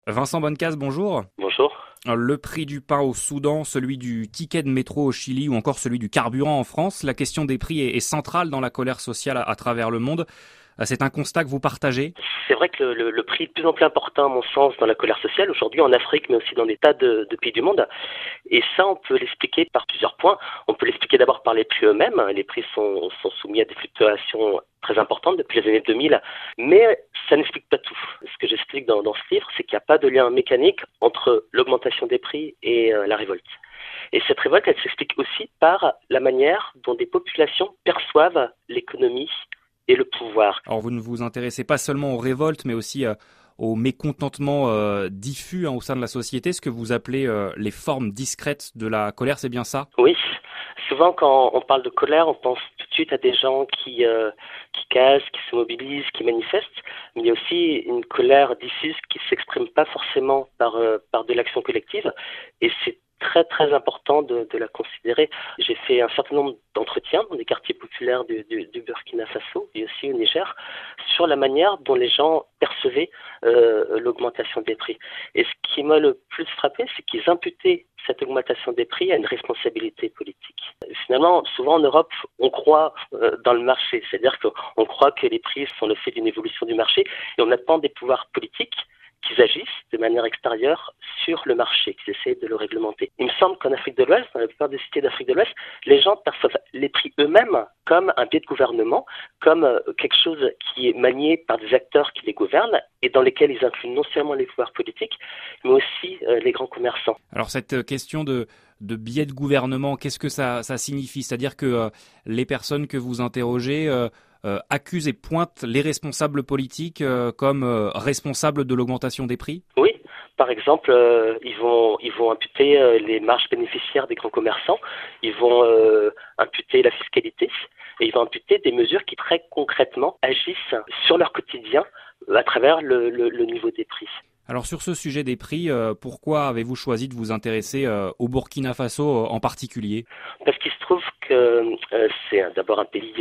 Vincent Bonnecase, bonjour. Bonjour. Le prix du pain au Soudan, celui du ticket de métro au Chili ou encore celui du carburant en France, la question des prix est centrale dans la colère sociale à travers le monde. C'est un constat que vous partagez? C'est vrai que le prix est de plus en plus important, à mon sens, dans la colère sociale, aujourd'hui en Afrique, mais aussi dans des tas de pays du monde. Et ça, on peut l'expliquer par plusieurs points. On peut l'expliquer d'abord par les prix eux-mêmes. Les prix sont soumis à des fluctuations très importantes depuis les années 2000, mais ça n'explique pas tout. Ce que j'explique dans ce livre, c'est qu'il n'y a pas de lien mécanique entre l'augmentation des prix et la révolte. Et cette révolte, elle s'explique aussi par la manière dont des populations perçoivent l'économie et le pouvoir. Alors vous ne vous intéressez pas seulement aux révoltes, mais aussi au mécontentement diffus au sein de la société, ce que vous appelez les formes discrètes de la colère, c'est bien ça? Oui, souvent quand on parle de colère, on pense tout de suite à des gens qui cassent, qui se mobilisent, qui manifestent, mais il y a aussi une colère diffuse qui ne s'exprime pas forcément par de l'action collective, et c'est très très important de la considérer. J'ai fait un certain nombre d'entretiens dans des quartiers populaires du Burkina Faso et aussi au Niger sur la manière dont les gens percevaient l'augmentation des prix. Et ce qui m'a le plus frappé, c'est qu'ils imputaient cette augmentation des prix à une responsabilité politique. Finalement, souvent en Europe, on croit dans le marché, c'est-à-dire qu'on croit que les prix sont le fait d'une évolution du marché et on attend des pouvoirs politiques qu'ils agissent de manière extérieure sur le marché, qu'ils essaient de le réglementer. Il me semble qu'en Afrique de l'Ouest, dans la plupart des cités d'Afrique de l'Ouest, les gens perçoivent les prix eux-mêmes comme un biais de gouvernement, comme quelque chose qui est manié par des acteurs qui les gouvernent et dans lesquels ils incluent non seulement les pouvoirs politiques, mais aussi les grands commerçants. Alors cette question de biais de gouvernement, qu'est-ce que ça signifie? C'est-à-dire que les personnes que vous interrogez accusent et pointent les responsables politiques comme responsables de l'augmentation des prix? Oui, par exemple, ils vont imputer les marges bénéficiaires des grands commerçants, ils vont imputer la fiscalité et ils vont imputer des mesures qui très concrètement agissent sur leur quotidien à travers le niveau des prix. Alors sur ce sujet des prix, pourquoi avez-vous choisi de vous intéresser au Burkina Faso en particulier? Parce qu'il se trouve que c'est d'abord un pays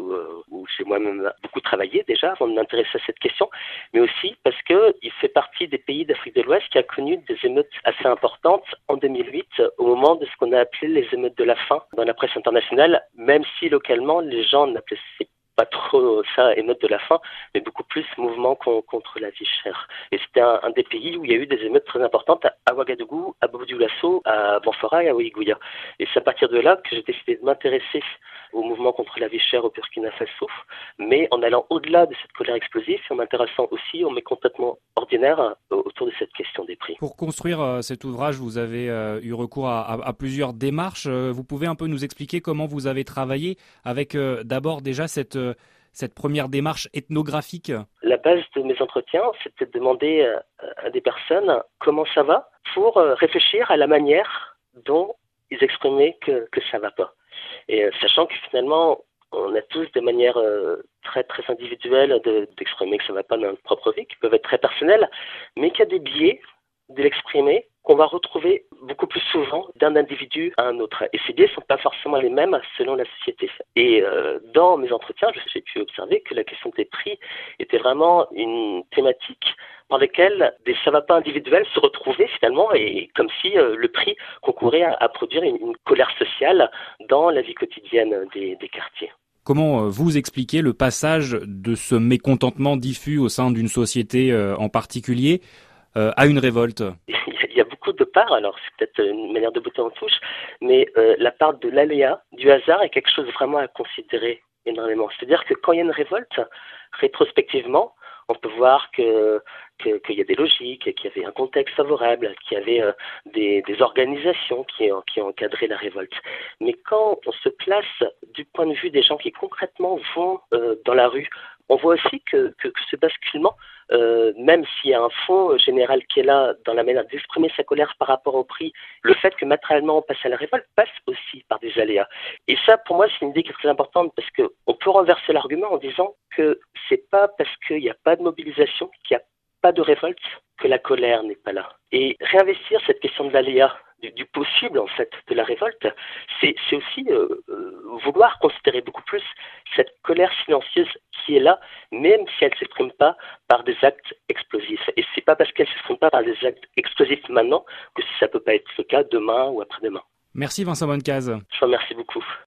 où j'ai moi-même beaucoup travaillé déjà avant de m'intéresser à cette question, mais aussi parce qu'il fait partie des pays d'Afrique de l'Ouest qui a connu des émeutes assez importantes en 2008 au moment de ce qu'on a appelé les émeutes de la faim dans la presse internationale, même si localement les gens n'appelaient pas trop ça émeute de la faim, mais beaucoup plus mouvement contre la vie chère. Et c'était un des pays où il y a eu des émeutes très importantes à Ouagadougou, à Bobo-Dioulasso, à Banfora et à Ouigouya. Et c'est à partir de là que j'ai décidé de m'intéresser au mouvement contre la vie chère au Burkina Faso, mais en allant au-delà de cette colère explosive et en m'intéressant aussi au mécontentement ordinaire autour de cette question des prix. Pour construire cet ouvrage, vous avez eu recours à plusieurs démarches. Vous pouvez un peu nous expliquer comment vous avez travaillé avec d'abord déjà cette première démarche ethnographique? La base de mes entretiens, c'était de demander à des personnes comment ça va pour réfléchir à la manière dont ils exprimaient que ça va pas. Et sachant que finalement, on a tous des manières très très individuelles d'exprimer que ça va pas dans notre propre vie, qui peuvent être très personnelles, mais qu'il y a des biais de l'exprimer qu'on va retrouver beaucoup plus souvent d'un individu à un autre. Et ces biais ne sont pas forcément les mêmes selon la société. Et dans mes entretiens, j'ai pu observer que la question des prix était vraiment une thématique par laquelle des ça-va-pas individuels se retrouvaient finalement, et comme si le prix concourait à produire une colère sociale dans la vie quotidienne des quartiers. Comment vous expliquez le passage de ce mécontentement diffus au sein d'une société en particulier à une révolte? Il y a beaucoup de parts, alors c'est peut-être une manière de botter en touche, mais la part de l'aléa, du hasard est quelque chose vraiment à considérer énormément. C'est-à-dire que quand il y a une révolte, rétrospectivement, on peut voir qu'il y a des logiques, qu'il y avait un contexte favorable, qu'il y avait des organisations qui ont encadré la révolte. Mais quand on se place du point de vue des gens qui concrètement vont dans la rue, on voit aussi que ce basculement, même s'il y a un fond général qui est là dans la manière d'exprimer sa colère par rapport au prix, le fait que matériellement on passe à la révolte passe aussi par des aléas. Et ça, pour moi, c'est une idée qui est très importante parce qu'on peut renverser l'argument en disant que c'est pas parce qu'il n'y a pas de mobilisation, qu'il n'y a pas de révolte, que la colère n'est pas là. Et réinvestir cette question de l'aléa du possible en fait de la révolte, c'est aussi vouloir considérer beaucoup plus cette colère silencieuse qui est là, même si elle ne s'exprime pas par des actes explosifs. Et c'est pas parce qu'elle ne s'exprime pas par des actes explosifs maintenant que ça peut pas être le cas demain ou après-demain. Merci Vincent Bonnecaz. Je vous remercie.